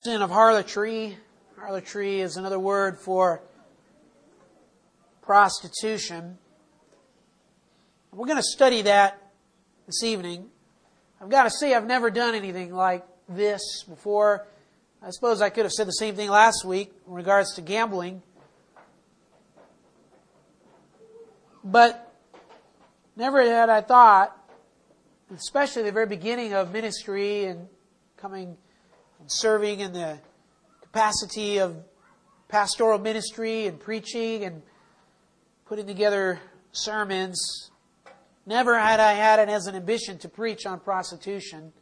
Sin of harlotry. Harlotry is another word for prostitution. We're going to study that this evening. I've got to say I've never done anything like this before. I suppose I could have said the same thing last week in regards to gambling. But never had I thought, especially the very beginning of ministry and coming and serving in the capacity of pastoral ministry and preaching and putting together sermons, never had I had it as an ambition to preach on prostitution.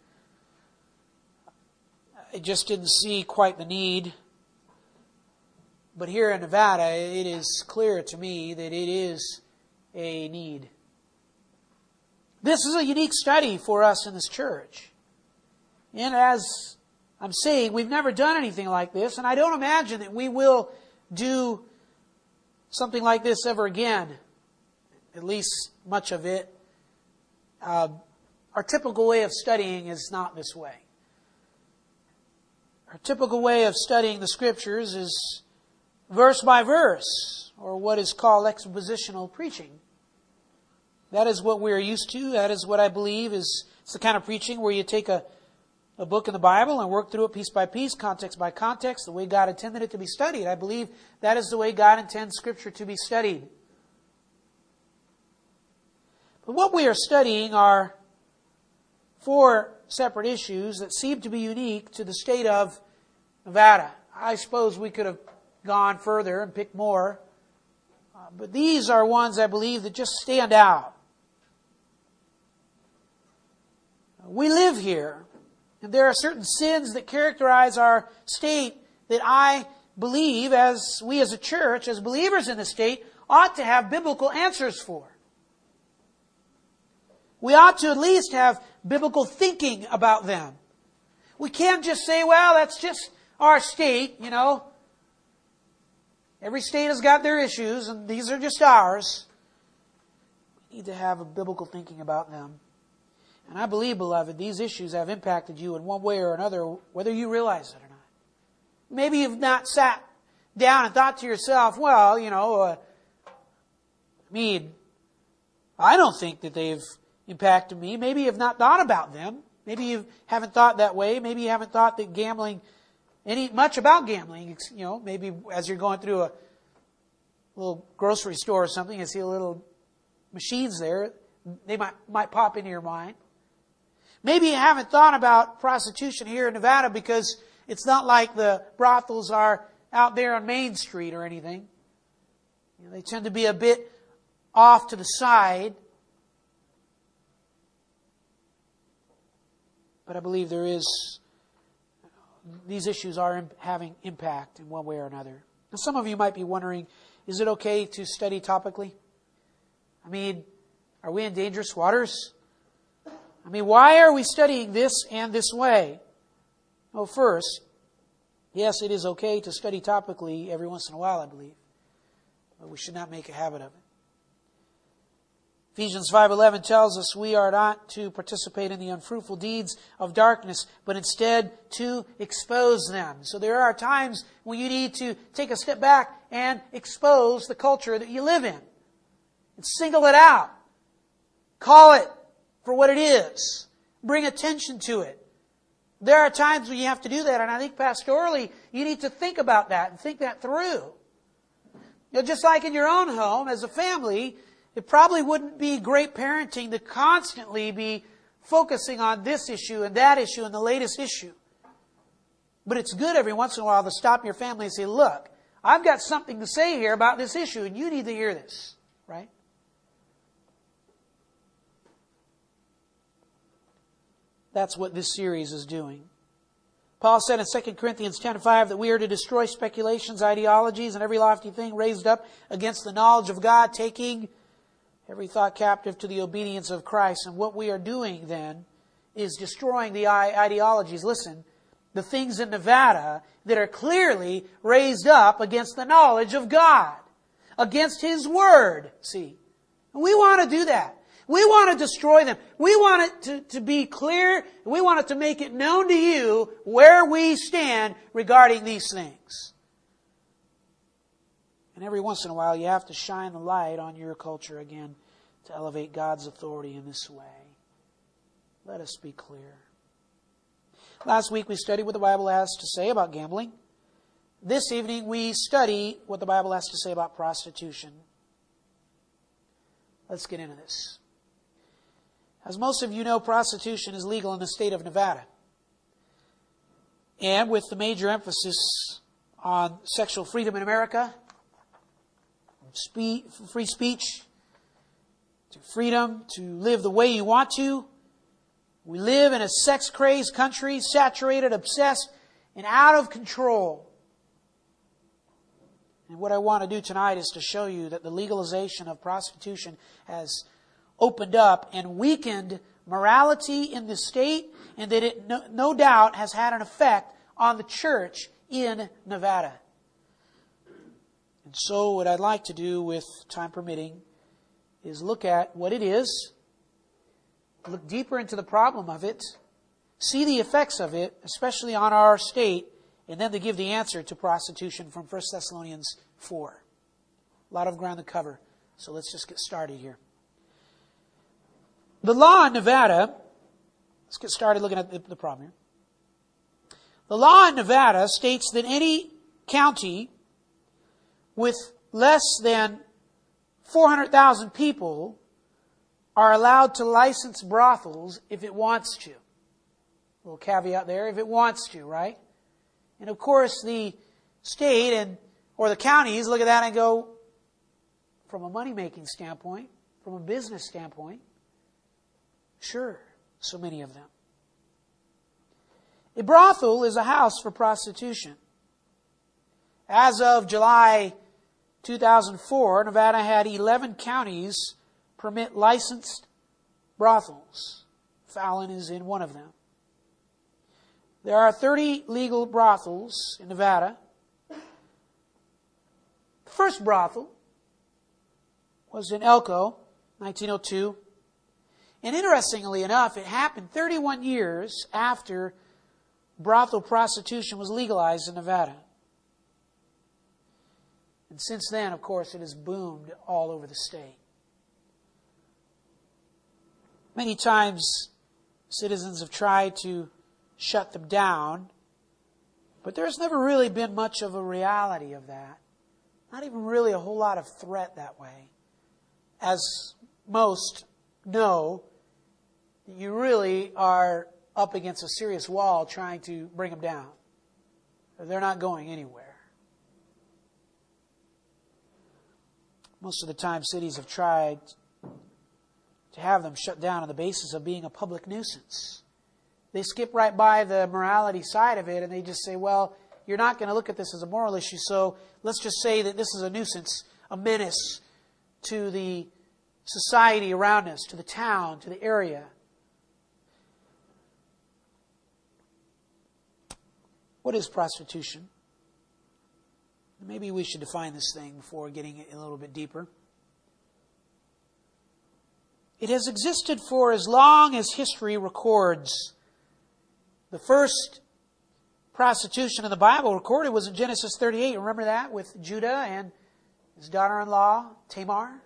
I just didn't see quite the need. But here in Nevada, it is clear to me that it is a need. This is a unique study for us in this church. And as I'm saying, we've never done anything like this, and I don't imagine that we will do something like this ever again, at least much of it. Our typical way of studying is not this way. Our typical way of studying the Scriptures is verse by verse, or what is called expositional preaching. That is what we're used to. That is what I believe is it's the kind of preaching where you take a book in the Bible and work through it piece by piece, context by context, the way God intended it to be studied. I believe that is the way God intends Scripture to be studied. But what we are studying are 4 separate issues that seem to be unique to the state of Nevada. I suppose we could have gone further and picked more, but these are ones I believe that just stand out. We live here. And there are certain sins that characterize our state that I believe, as we as a church, as believers in the state, ought to have biblical answers for. We ought to at least have biblical thinking about them. We can't just say, well, that's just our state, you know. Every state has got their issues, and these are just ours. We need to have a biblical thinking about them. And I believe, beloved, these issues have impacted you in one way or another, whether you realize it or not. Maybe you've not sat down and thought to yourself, well, you know, I don't think that they've impacted me. Maybe you've not thought about them. Maybe you haven't thought that way. Maybe you haven't thought that much about gambling. You know, maybe as you're going through a little grocery store or something, you see a little machines there. They might pop into your mind. Maybe you haven't thought about prostitution here in Nevada because it's not like the brothels are out there on Main Street or anything. You know, they tend to be a bit off to the side. But I believe these issues are having impact in one way or another. Now, some of you might be wondering, is it okay to study topically? Are we in dangerous waters? Why are we studying this and this way? Well, first, yes, it is okay to study topically every once in a while, I believe. But we should not make a habit of it. Ephesians 5:11 tells us we are not to participate in the unfruitful deeds of darkness, but instead to expose them. So there are times when you need to take a step back and expose the culture that you live in. And single it out. Call it for what it is. Bring attention to it. There are times when you have to do that, and I think pastorally, you need to think about that and think that through. You know, just like in your own home, as a family, it probably wouldn't be great parenting to constantly be focusing on this issue and that issue and the latest issue. But it's good every once in a while to stop your family and say, look, I've got something to say here about this issue, and you need to hear this, right? That's what this series is doing. Paul said in 2 Corinthians 10:5 that we are to destroy speculations, ideologies, and every lofty thing raised up against the knowledge of God, taking every thought captive to the obedience of Christ. And what we are doing then is destroying the ideologies. Listen, the things in Nevada that are clearly raised up against the knowledge of God, against His Word. See, we want to do that. We want to destroy them. We want it to be clear. We want it to make it known to you where we stand regarding these things. And every once in a while, you have to shine the light on your culture again to elevate God's authority in this way. Let us be clear. Last week we studied what the Bible has to say about gambling. This evening we study what the Bible has to say about prostitution. Let's get into this. As most of you know, prostitution is legal in the state of Nevada. And with the major emphasis on sexual freedom in America, free speech, to freedom to live the way you want to, we live in a sex-crazed country, saturated, obsessed, and out of control. And what I want to do tonight is to show you that the legalization of prostitution has opened up and weakened morality in the state, and that it no doubt has had an effect on the church in Nevada. And so what I'd like to do, with time permitting, is look at what it is, look deeper into the problem of it, see the effects of it, especially on our state, and then to give the answer to prostitution from 1 Thessalonians 4. A lot of ground to cover, so let's just get started here. The law in Nevada, let's get started looking at the problem here. The law in Nevada states that any county with less than 400,000 people are allowed to license brothels if it wants to. A little caveat there, if it wants to, right? And of course the state or the counties look at that and go, from a money-making standpoint, from a business standpoint, sure, so many of them. A brothel is a house for prostitution. As of July 2004, Nevada had 11 counties permit licensed brothels. Fallon is in one of them. There are 30 legal brothels in Nevada. The first brothel was in Elko, 1902. And interestingly enough, it happened 31 years after brothel prostitution was legalized in Nevada. And since then, of course, it has boomed all over the state. Many times, citizens have tried to shut them down, but there's never really been much of a reality of that. Not even really a whole lot of threat that way. As most know, you really are up against a serious wall trying to bring them down. They're not going anywhere. Most of the time, cities have tried to have them shut down on the basis of being a public nuisance. They skip right by the morality side of it and they just say, well, you're not going to look at this as a moral issue, so let's just say that this is a nuisance, a menace to the society around us, to the town, to the area. What is prostitution? Maybe we should define this thing before getting a little bit deeper. It has existed for as long as history records. The first prostitution in the Bible recorded was in Genesis 38. Remember that? With Judah and his daughter-in-law, Tamar.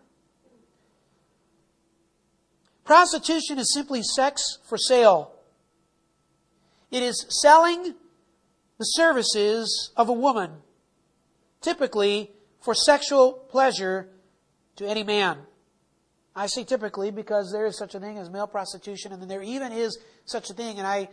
Prostitution is simply sex for sale. It is selling the services of a woman, typically for sexual pleasure to any man. I say typically because there is such a thing as male prostitution, and then there even is such a thing, and I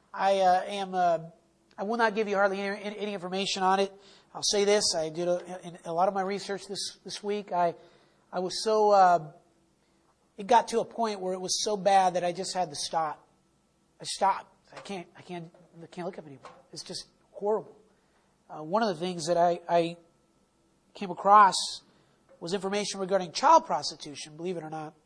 will not give you hardly any information on it. I'll say this: I did a lot of my research this week. I was so it got to a point where it was so bad that I just had to stop. I stopped. I can't look up anymore. It's just horrible. One of the things that I came across was information regarding child prostitution, believe it or not.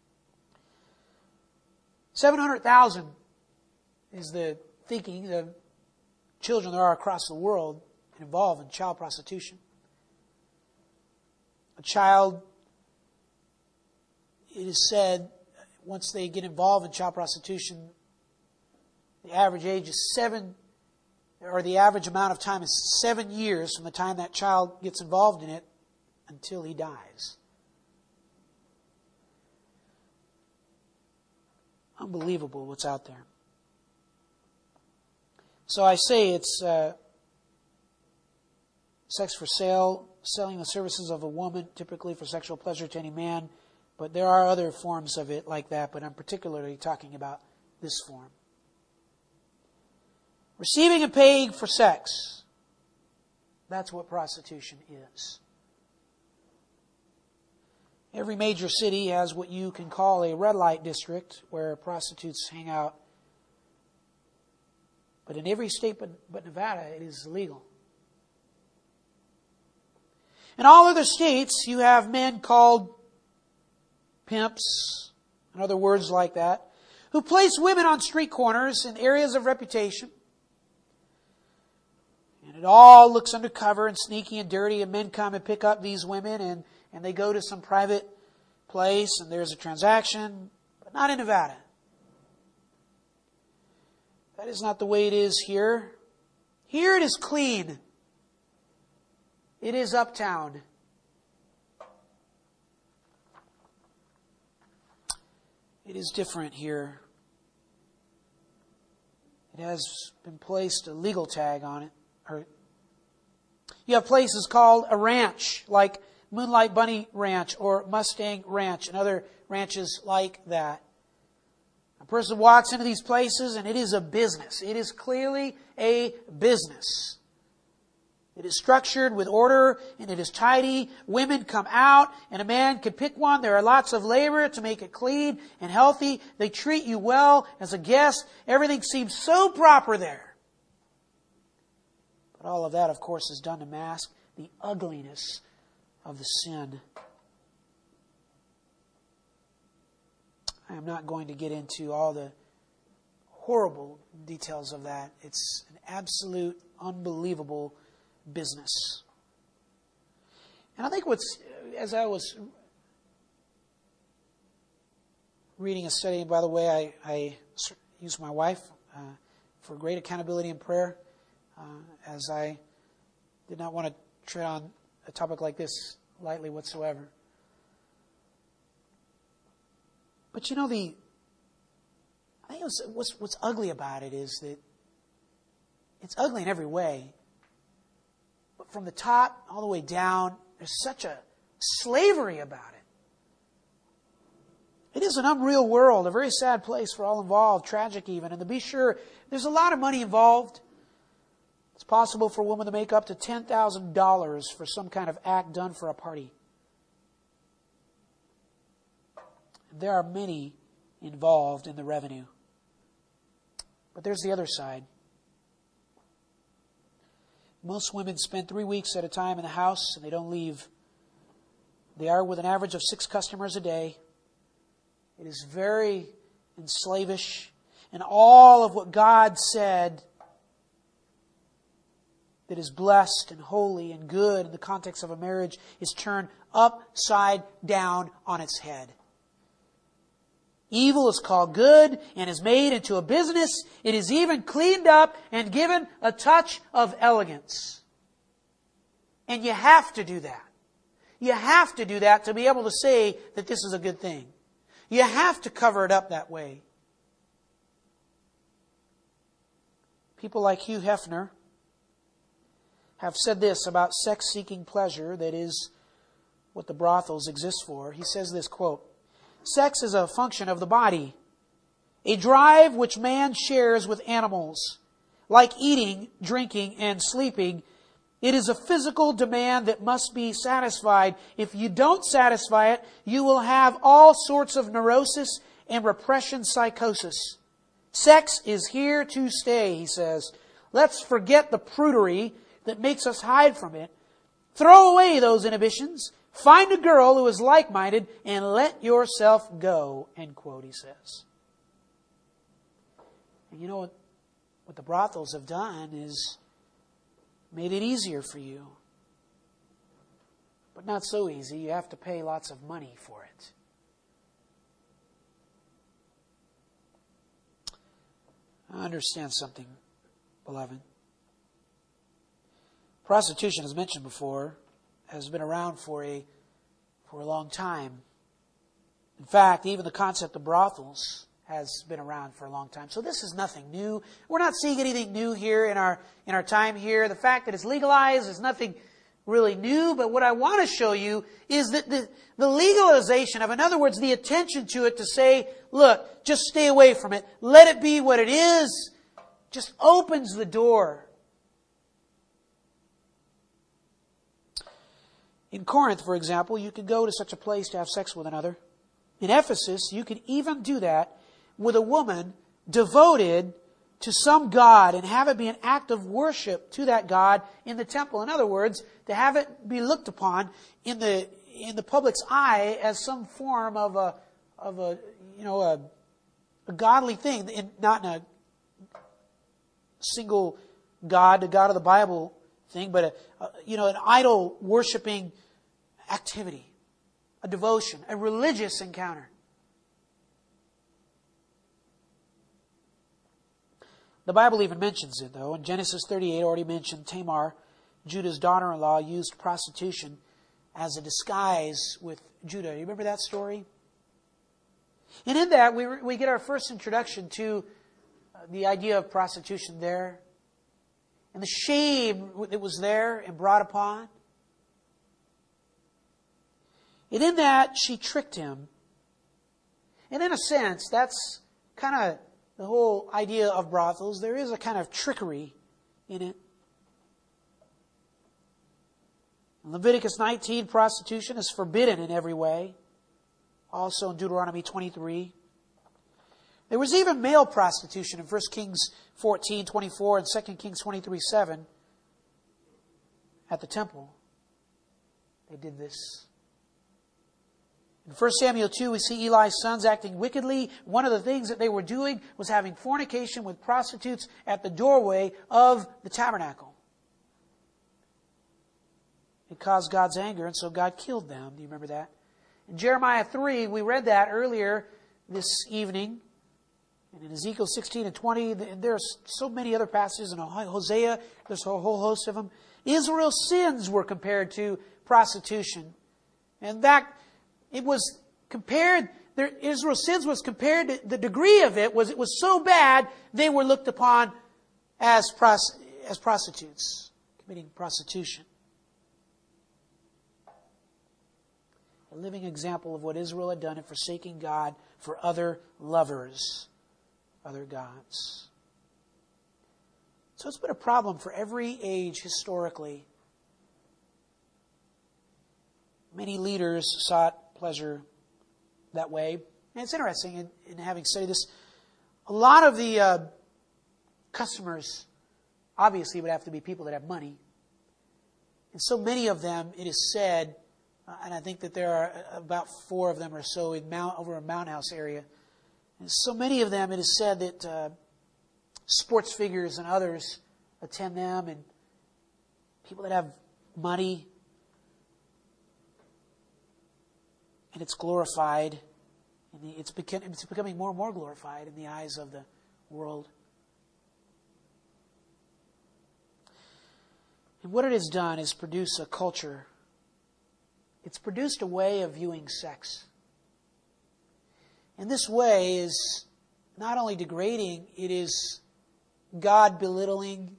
700,000 is the thinking of children there are across the world involved in child prostitution. A child, it is said, once they get involved in child prostitution, the average age is the average amount of time is 7 years from the time that child gets involved in it until he dies. Unbelievable what's out there. So I say it's sex for sale, selling the services of a woman, typically for sexual pleasure to any man. But there are other forms of it like that, but I'm particularly talking about this form. Receiving and paying for sex. That's what prostitution is. Every major city has what you can call a red light district where prostitutes hang out. But in every state but Nevada, it is illegal. In all other states, you have men called pimps, and other words like that, who place women on street corners in areas of reputation. And it all looks undercover and sneaky and dirty, and men come and pick up these women, and they go to some private place, and there's a transaction, but not in Nevada. That is not the way it is here. Here it is clean. It is uptown. It is different here. It has been placed a legal tag on it. You have places called a ranch, like Moonlight Bunny Ranch or Mustang Ranch and other ranches like that. A person walks into these places and it is a business. It is clearly a business. It is structured with order and it is tidy. Women come out and a man can pick one. There are lots of labor to make it clean and healthy. They treat you well as a guest. Everything seems so proper there. But all of that, of course, is done to mask the ugliness of the sin. I am not going to get into all the horrible details of that. It's an absolute, unbelievable business. And I think as I was reading a study, and by the way, I use my wife for great accountability and prayer, as I did not want to tread on a topic like this lightly whatsoever. But you know, I think what's ugly about it is that it's ugly in every way. But from the top all the way down, there's such a slavery about it. It is an unreal world, a very sad place for all involved, tragic even. And to be sure, there's a lot of money involved. It's possible for a woman to make up to $10,000 for some kind of act done for a party. There are many involved in the revenue. But there's the other side. Most women spend 3 weeks at a time in the house and they don't leave. They are with an average of 6 customers a day. It is very enslavish. And all of what God said that is blessed and holy and good in the context of a marriage is turned upside down on its head. Evil is called good and is made into a business. It is even cleaned up and given a touch of elegance. And you have to do that. You have to do that to be able to say that this is a good thing. You have to cover it up that way. People like Hugh Hefner have said this about sex-seeking pleasure, that is what the brothels exist for. He says this, quote, "Sex is a function of the body, a drive which man shares with animals. Like eating, drinking, and sleeping, it is a physical demand that must be satisfied. If you don't satisfy it, you will have all sorts of neurosis and repression psychosis. Sex is here to stay," he says. "Let's forget the prudery that makes us hide from it. Throw away those inhibitions. Find a girl who is like-minded and let yourself go," end quote, he says. And you know what the brothels have done is made it easier for you. But not so easy. You have to pay lots of money for it. Understand something, beloved. Prostitution, as mentioned before, has been around for a long time. In fact, even the concept of brothels has been around for a long time. So this is nothing new. We're not seeing anything new here in our time here. The fact that it's legalized is nothing really new, but what I want to show you is that the legalization of, in other words, the attention to it to say, look, just stay away from it. Let it be what it is, just opens the door. In Corinth, for example, you could go to such a place to have sex with another. In Ephesus, you could even do that with a woman devoted to some god and have it be an act of worship to that god in the temple. In other words, to have it be looked upon in the public's eye as some form of a godly thing, not in a single god, the God of the Bible thing, but an idol worshiping activity, a devotion, a religious encounter. The Bible even mentions it, though. In Genesis 38, already mentioned, Tamar, Judah's daughter-in-law, used prostitution as a disguise with Judah. You remember that story? And in that, we get our first introduction to the idea of prostitution there, and the shame that was there and brought upon. And in that, she tricked him. And in a sense, that's kind of the whole idea of brothels. There is a kind of trickery in it. In Leviticus 19, prostitution is forbidden in every way. Also in Deuteronomy 23. There was even male prostitution in 1 Kings 14:24 and 2 Kings 23:7 at the temple. They did this. In 1 Samuel 2, we see Eli's sons acting wickedly. One of the things that they were doing was having fornication with prostitutes at the doorway of the tabernacle. It caused God's anger, and so God killed them. Do you remember that? In Jeremiah 3, we read that earlier this evening. And in Ezekiel 16 and 20, there are so many other passages. In Hosea, there's a whole host of them. Israel's sins were compared to prostitution. And that it was compared, Israel's sins was compared to the degree of it was so bad, they were looked upon as prostitutes, committing prostitution. A living example of what Israel had done in forsaking God for other lovers, other gods. So it's been a problem for every age historically. Many leaders sought pleasure that way. And it's interesting, in having studied this, a lot of the customers obviously would have to be people that have money. And so many of them, it is said, and I think that there are about 4 of them or so over in Mount House area. And so many of them, it is said that sports figures and others attend them, and people that have money. And it's glorified. And it's becoming more and more glorified in the eyes of the world. And what it has done is produce a culture. It's produced a way of viewing sex. And this way is not only degrading, it is God belittling.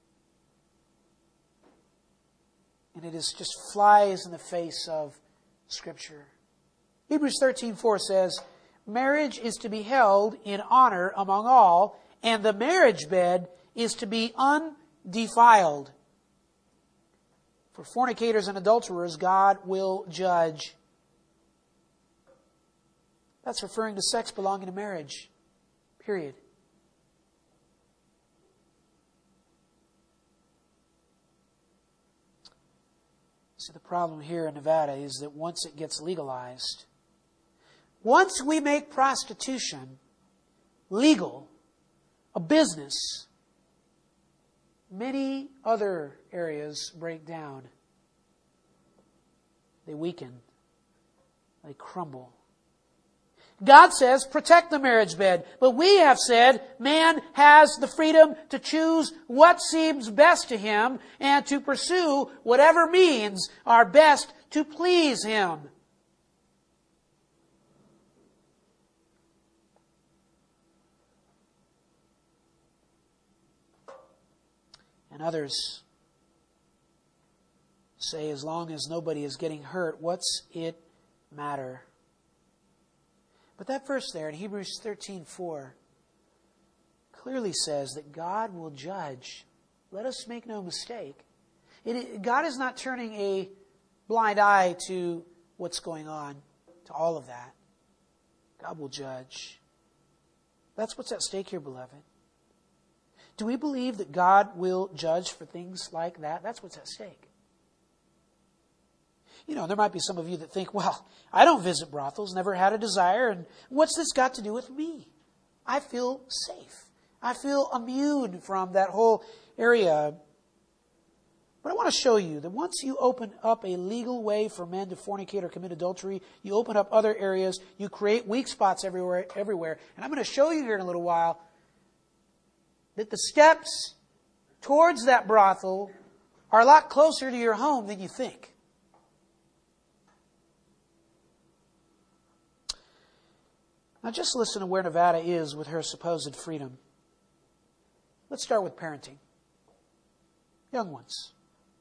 And it is just flies in the face of Scripture. Hebrews 13:4 says, marriage is to be held in honor among all, and the marriage bed is to be undefiled. For fornicators and adulterers, God will judge. That's referring to sex belonging to marriage. Period. See, the problem here in Nevada is that once it gets legalized, once we make prostitution legal, a business, many other areas break down. They weaken. They crumble. God says, protect the marriage bed. But we have said, man has the freedom to choose what seems best to him and to pursue whatever means are best to please him. And others say, as long as nobody is getting hurt, what's it matter? But that verse there in Hebrews 13:4 clearly says that God will judge. Let us make no mistake. God is not turning a blind eye to what's going on, to all of that. God will judge. That's what's at stake here, beloved. Do we believe that God will judge for things like that? That's what's at stake. You know, there might be some of you that think, well, I don't visit brothels, never had a desire, and what's this got to do with me? I feel safe. I feel immune from that whole area. But I want to show you that once you open up a legal way for men to fornicate or commit adultery, you open up other areas, you create weak spots everywhere. And I'm going to show you here in a little while that the steps towards that brothel are a lot closer to your home than you think. Now just listen to where Nevada is with her supposed freedom. Let's start with parenting. Young ones.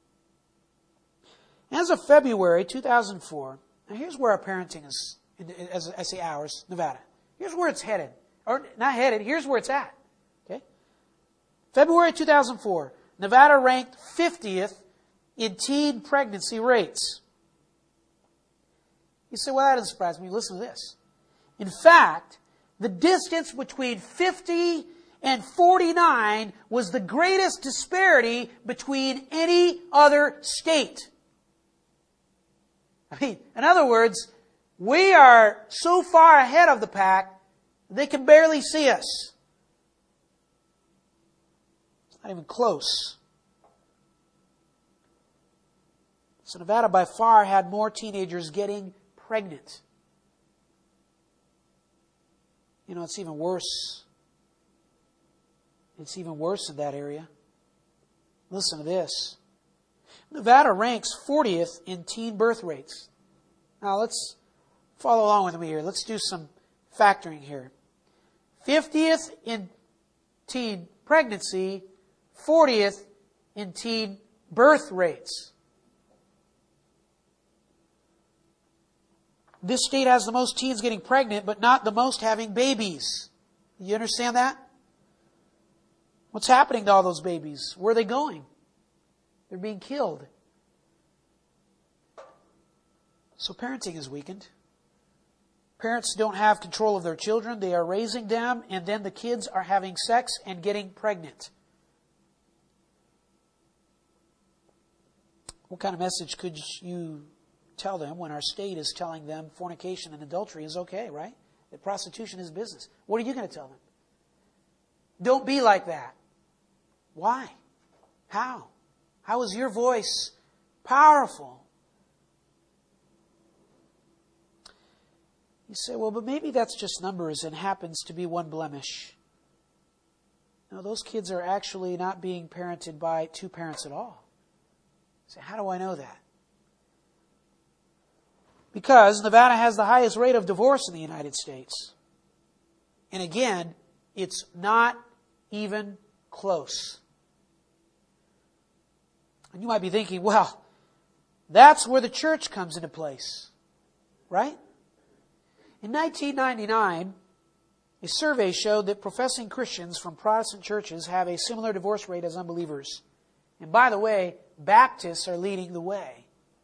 As of February 2004, now here's where our parenting is, as I say ours, Nevada. Here's where it's headed. Or not headed, here's where it's at. Okay? February 2004, Nevada ranked 50th in teen pregnancy rates. You say, well, that doesn't surprise me. Listen to this. In fact, the distance between 50 and 49 was the greatest disparity between any other state. I mean, in other words, we are so far ahead of the pack, they can barely see us. It's not even close. So Nevada by far had more teenagers getting pregnant. You know, it's even worse. It's even worse in that area. Listen to this. Nevada ranks 40th in teen birth rates. Now let's follow along with me here. Let's do some factoring here. 50th in teen pregnancy, 40th in teen birth rates. This state has the most teens getting pregnant, but not the most having babies. You understand that? What's happening to all those babies? Where are they going? They're being killed. So parenting is weakened. Parents don't have control of their children. They are raising them, and then the kids are having sex and getting pregnant. What kind of message could you tell them when our state is telling them fornication and adultery is okay, right? That prostitution is business. What are you going to tell them? Don't be like that. Why? How? How is your voice powerful? You say, well, but maybe that's just numbers and happens to be one blemish. No, those kids are actually not being parented by two parents at all. You say, how do I know that? Because Nevada has the highest rate of divorce in the United States. And again, it's not even close. And you might be thinking, well, that's where the church comes into place. Right? In 1999, a survey showed that professing Christians from Protestant churches have a similar divorce rate as unbelievers. And by the way, Baptists are leading the way.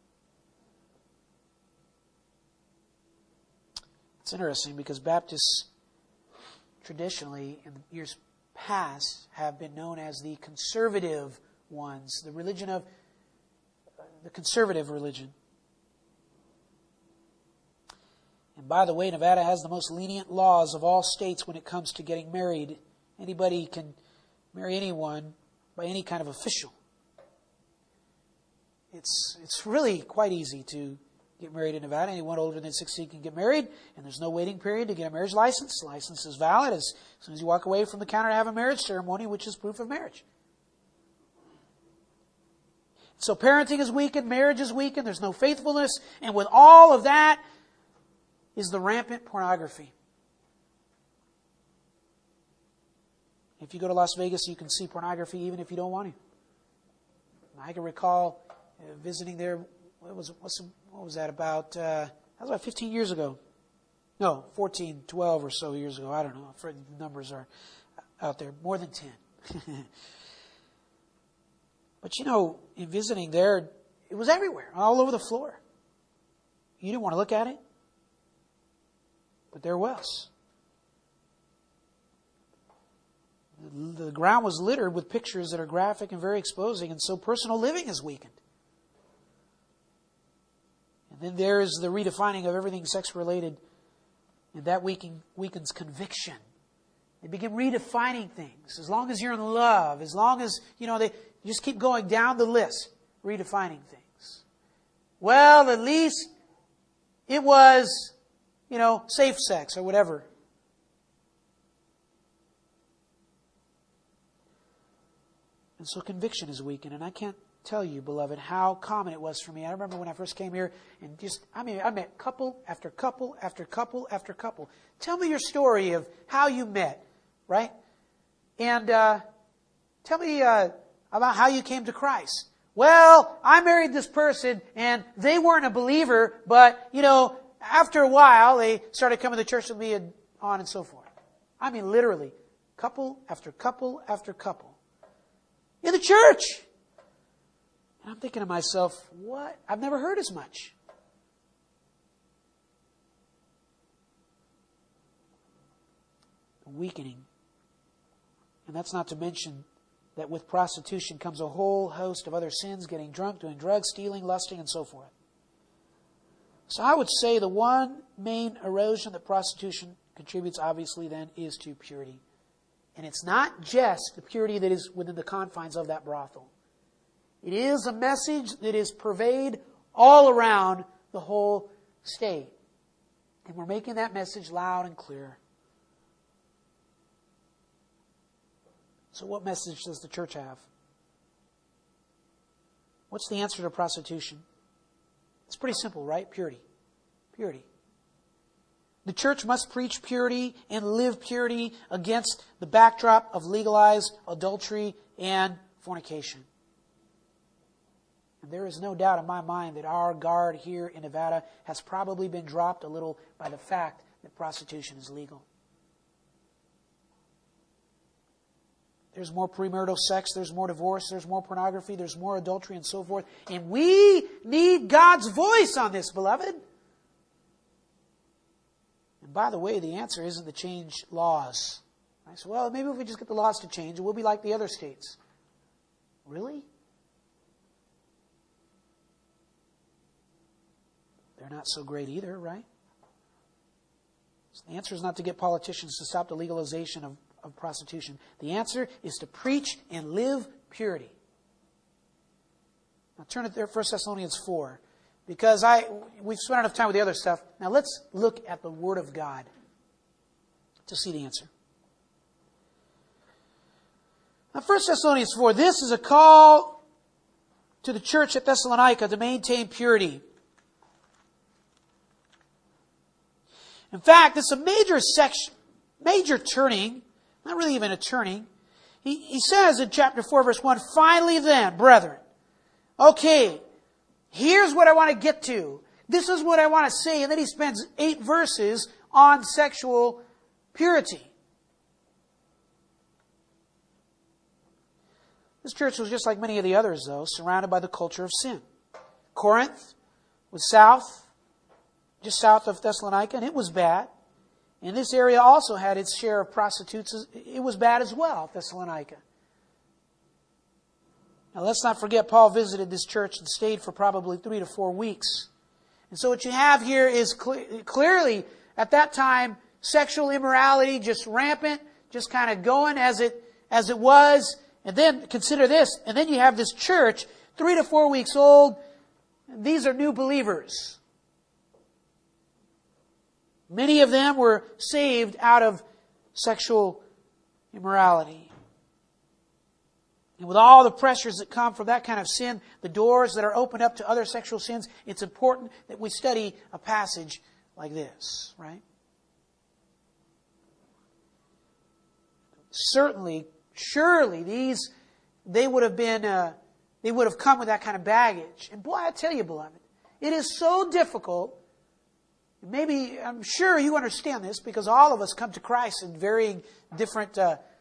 It's interesting because Baptists traditionally, in the years past, have been known as the conservative ones, the religion of the conservative religion. And by the way, Nevada has the most lenient laws of all states when it comes to getting married. Anybody can marry anyone by any kind of official. It's really quite easy to get married in Nevada. Anyone older than 16 can get married, and there's no waiting period to get a marriage license. The license is valid as soon as you walk away from the counter to have a marriage ceremony, which is proof of marriage. So parenting is weakened, marriage is weakened, there's no faithfulness, and with all of that is the rampant pornography. If you go to Las Vegas, you can see pornography even if you don't want to. I can recall visiting there. What was that about? That was about 15 years ago. No, 14, 12 or so years ago. I don't know. The numbers are out there. More than 10. But in visiting there, it was everywhere, all over the floor. You didn't want to look at it, but there was. The ground was littered with pictures that are graphic and very exposing, and so personal living is weakened. And then there is the redefining of everything sex-related, and that weakens conviction. They begin redefining things. As long as you're in love, as long as, they just keep going down the list, redefining things. Well, at least it was, safe sex or whatever. And so conviction is weakened. And I can't tell you, beloved, how common it was for me. I remember when I first came here, and I met couple after couple after couple after couple. Tell me your story of how you met, right? And tell me about how you came to Christ. Well, I married this person, and they weren't a believer, but, after a while, they started coming to church with me and on and so forth. Literally, couple after couple after couple. In the church. And I'm thinking to myself, what? I've never heard as much. Weakening. And that's not to mention that with prostitution comes a whole host of other sins, getting drunk, doing drugs, stealing, lusting, and so forth. So I would say the one main erosion that prostitution contributes, obviously, then, is to purity. And it's not just the purity that is within the confines of that brothel. It is a message that is pervade all around the whole state. And we're making that message loud and clear. So what message does the church have? What's the answer to prostitution? It's pretty simple, right? Purity. Purity. The church must preach purity and live purity against the backdrop of legalized adultery and fornication. And there is no doubt in my mind that our guard here in Nevada has probably been dropped a little by the fact that prostitution is legal. There's more premarital sex, there's more divorce, there's more pornography, there's more adultery and so forth. And we need God's voice on this, beloved. And by the way, the answer isn't to change laws. I said, well, maybe if we just get the laws to change, we'll be like the other states. Really? They're not so great either, right? So the answer is not to get politicians to stop the legalization of prostitution. The answer is to preach and live purity. Now turn to 1 Thessalonians 4. Because we've spent enough time with the other stuff. Now let's look at the Word of God to see the answer. Now 1 Thessalonians 4, this is a call to the church at Thessalonica to maintain purity. In fact, it's a major section, major turning, not really even a turning. He says in chapter 4, verse 1, finally then, brethren, okay, here's what I want to get to. This is what I want to say. And then he spends 8 verses on sexual purity. This church was just like many of the others, though, surrounded by the culture of sin. Corinth was just south of Thessalonica, and it was bad. And this area also had its share of prostitutes. It was bad as well, Thessalonica. Now let's not forget, Paul visited this church and stayed for probably 3 to 4 weeks. And so what you have here is clearly, at that time, sexual immorality just rampant, just kind of going as it was. And then, consider this, and then you have this church, 3 to 4 weeks old. These are new believers. Many of them were saved out of sexual immorality. And with all the pressures that come from that kind of sin, the doors that are opened up to other sexual sins, it's important that we study a passage like this, right? Surely, they would have come with that kind of baggage. And boy, I tell you, beloved, it is so difficult. Maybe, I'm sure you understand this, because all of us come to Christ in varying different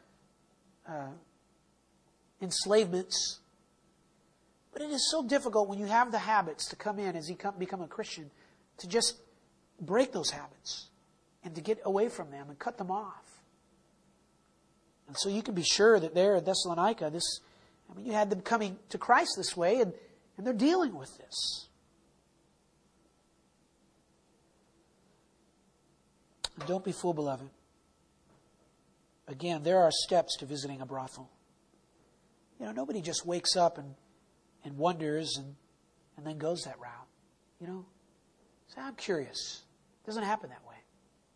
enslavements. But it is so difficult when you have the habits to come in as you become a Christian, to just break those habits and to get away from them and cut them off. And so you can be sure that there at Thessalonica, you had them coming to Christ this way, and they're dealing with this. And don't be fooled, beloved. Again, there are steps to visiting a brothel. Nobody just wakes up and wonders and then goes that route. So I'm curious. It doesn't happen that way.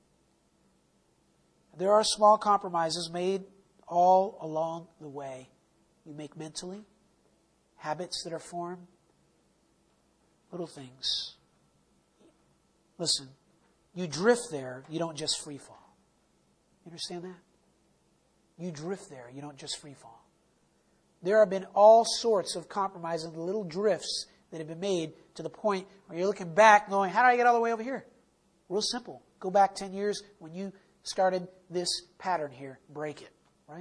There are small compromises made all along the way. You make mentally, habits that are formed, little things. Listen, you drift there, you don't just free fall. You understand that? You drift there, you don't just free fall. There have been all sorts of compromises, little drifts that have been made to the point where you're looking back going, how did I get all the way over here? Real simple. Go back 10 years when you started this pattern here. Break it, right?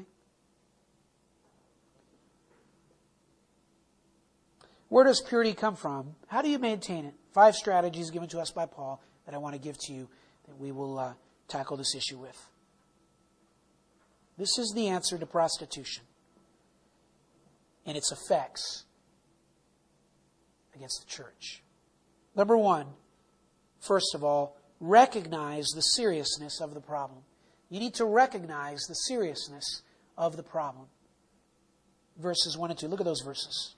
Where does purity come from? How do you maintain it? 5 strategies given to us by Paul that I want to give to you that we will tackle this issue with. This is the answer to prostitution and its effects against the church. Number 1, first of all, recognize the seriousness of the problem. You need to recognize the seriousness of the problem. Verses 1 and 2. Look at those verses.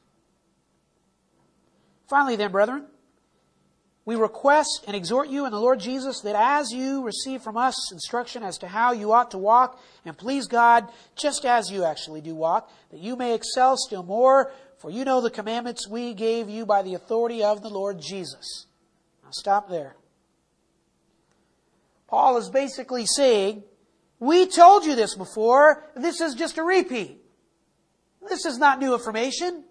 Finally then, brethren, we request and exhort you in the Lord Jesus that as you receive from us instruction as to how you ought to walk and please God, just as you actually do walk, that you may excel still more, for you know the commandments we gave you by the authority of the Lord Jesus. Now stop there. Paul is basically saying, we told you this before, this is just a repeat. This is not new information.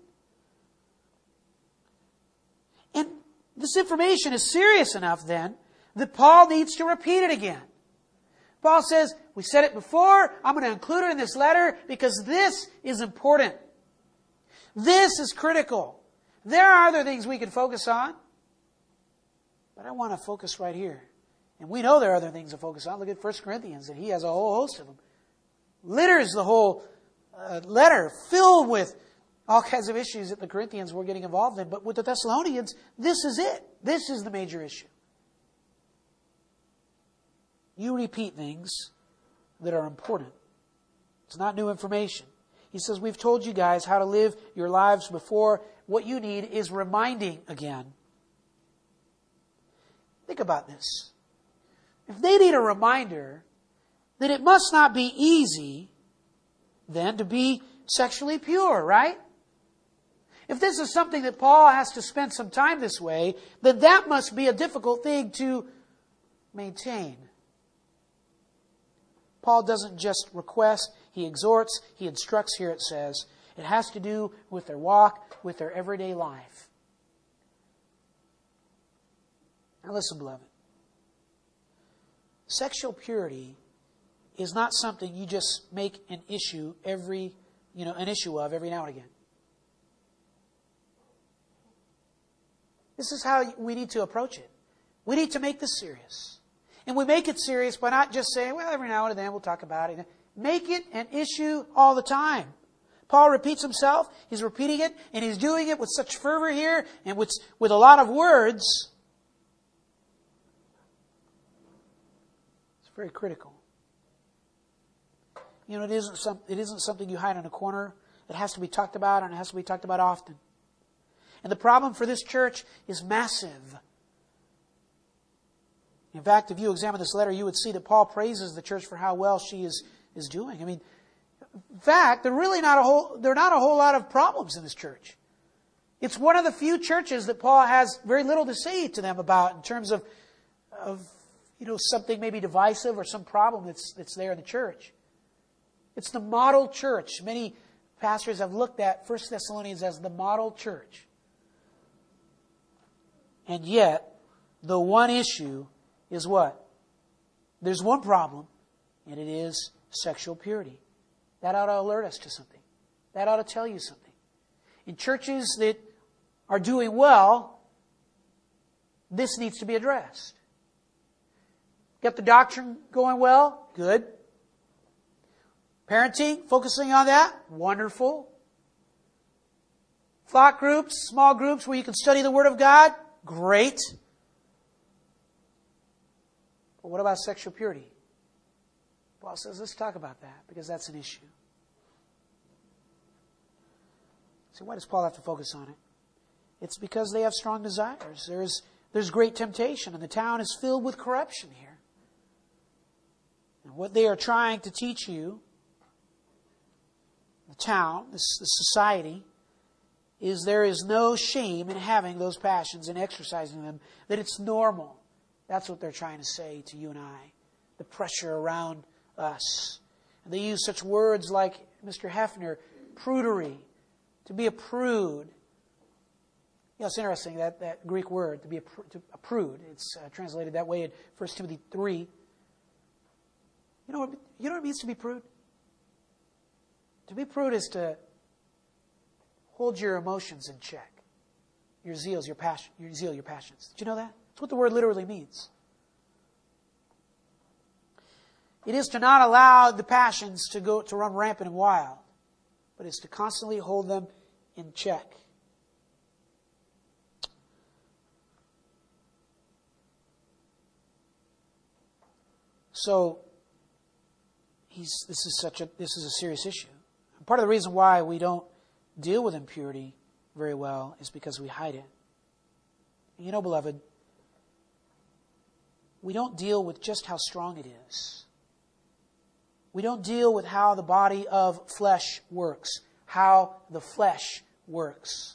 And this information is serious enough then that Paul needs to repeat it again. Paul says, we said it before, I'm going to include it in this letter because this is important. This is critical. There are other things we can focus on, but I want to focus right here. And we know there are other things to focus on. Look at 1 Corinthians, and he has a whole host of them. Litters the whole letter filled with all kinds of issues that the Corinthians were getting involved in. But with the Thessalonians, this is it. This is the major issue. You repeat things that are important. It's not new information. He says, we've told you guys how to live your lives before. What you need is reminding again. Think about this. If they need a reminder, then it must not be easy then to be sexually pure, right? If this is something that Paul has to spend some time this way, then that must be a difficult thing to maintain. Paul doesn't just request, he exhorts, he instructs here it says. It has to do with their walk, with their everyday life. Now listen, beloved. Sexual purity is not something you just make an issue of every now and again. This is how we need to approach it. We need to make this serious. And we make it serious by not just saying, well, every now and then we'll talk about it. Make it an issue all the time. Paul repeats himself. He's repeating it, and he's doing it with such fervor here and with a lot of words. It's very critical. It isn't something you hide in a corner. It has to be talked about, and it has to be talked about often. And the problem for this church is massive. In fact, if you examine this letter, you would see that Paul praises the church for how well she is doing. I mean, in fact, there are not a whole lot of problems in this church. It's one of the few churches that Paul has very little to say to them about in terms of something maybe divisive or some problem that's there in the church. It's the model church. Many pastors have looked at 1 Thessalonians as the model church. And yet, the one issue is what? There's one problem, and it is sexual purity. That ought to alert us to something. That ought to tell you something. In churches that are doing well, this needs to be addressed. Got the doctrine going well? Good. Parenting, focusing on that? Wonderful. Thought groups, small groups where you can study the Word of God? Great. But what about sexual purity? Paul says, let's talk about that, because that's an issue. So why does Paul have to focus on it? It's because they have strong desires. There's great temptation, and the town is filled with corruption here. And what they are trying to teach you, the town, the society, is there is no shame in having those passions and exercising them, that it's normal. That's what they're trying to say to you and I. The pressure around us. And they use such words like Mr. Hefner, prudery, to be a prude. It's interesting, that Greek word, to be a prude. It's translated that way in 1 Timothy 3. You know what it means to be prude? To be prude is to hold your emotions in check. Your zeal, your passions. Did you know that? That's what the word literally means. It is to not allow the passions to run rampant and wild, but it's to constantly hold them in check. So this is a serious issue. And part of the reason why we don't deal with impurity very well is because we hide it. And beloved, we don't deal with just how strong it is. We don't deal with how the body of flesh works, how the flesh works.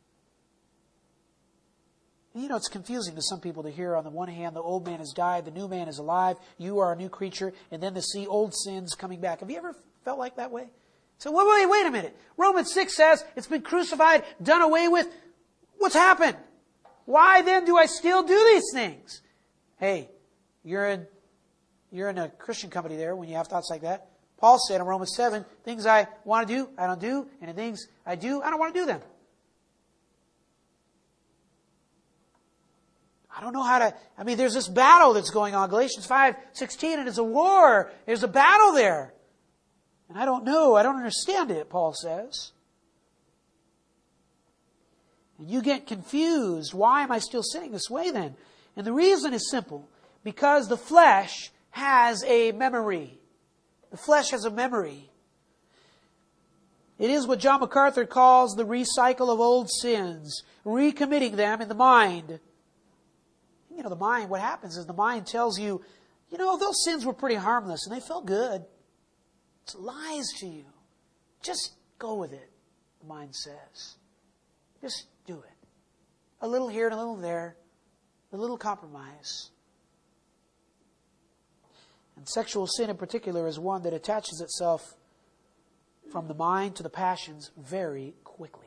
It's confusing to some people to hear on the one hand, the old man has died, the new man is alive, you are a new creature, and then to see old sins coming back. Have you ever felt like that way? So wait a minute. Romans 6 says it's been crucified, done away with. What's happened? Why then do I still do these things? Hey, you're in a Christian company there when you have thoughts like that. Paul said in Romans 7, things I want to do, I don't do, and the things I do, I don't want to do them. I don't know how to, there's this battle that's going on. Galatians 5:16, and it's a war. There's a battle there. And I don't know, I don't understand it, Paul says. And you get confused. Why am I still sinning this way then? And the reason is simple. Because the flesh has a memory. The flesh has a memory. It is what John MacArthur calls the recycle of old sins, recommitting them in the mind. The mind, what happens is the mind tells you, those sins were pretty harmless and they felt good. It lies to you. Just go with it, the mind says. Just do it. A little here and a little there. A little compromise. And sexual sin in particular is one that attaches itself from the mind to the passions very quickly.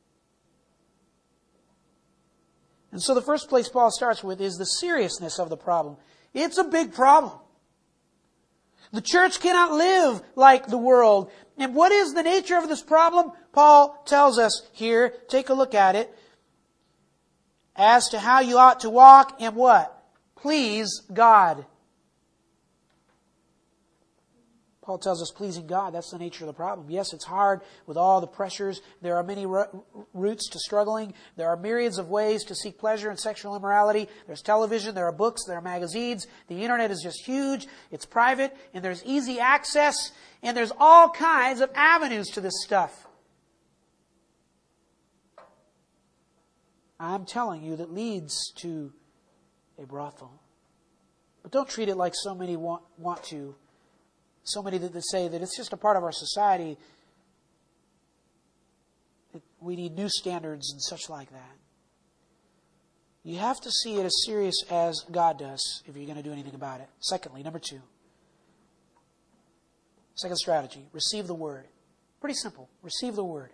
And so the first place Paul starts with is the seriousness of the problem. It's a big problem. The church cannot live like the world. And what is the nature of this problem? Paul tells us here, take a look at it, as to how you ought to walk and what? Please God. Paul tells us pleasing God, that's the nature of the problem. Yes, it's hard with all the pressures. There are many routes to struggling. There are myriads of ways to seek pleasure in sexual immorality. There's television, there are books, there are magazines. The internet is just huge. It's private, and there's easy access, and there's all kinds of avenues to this stuff. I'm telling you, that leads to a brothel. But don't treat it like so many want to. So many that say that it's just a part of our society. That we need new standards and such like that. You have to see it as serious as God does if you're going to do anything about it. Secondly, number 2. Second strategy, receive the Word. Pretty simple. Receive the Word.